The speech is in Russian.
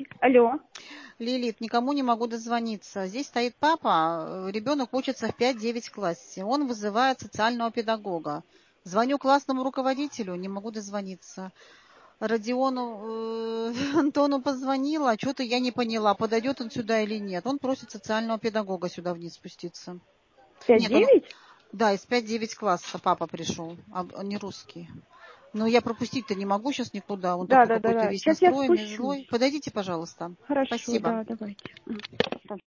Алло. Лилит, никому не могу дозвониться. Здесь стоит папа, ребенок учится в 5-9 классе. Он вызывает социального педагога. Звоню классному руководителю, не могу дозвониться. Родиону, Антону позвонила, что-то я не поняла, подойдет он сюда или нет. Он просит социального педагога сюда вниз спуститься. Нет, он, 5-9? да, из 5-9 класса папа пришел, он не русский. Но я пропустить-то не могу сейчас никуда. Он Да, такой да, да, какой-то да. весь Сейчас я настроенный, спущусь. злой. Подойдите, пожалуйста. Хорошо, Спасибо. да, давайте.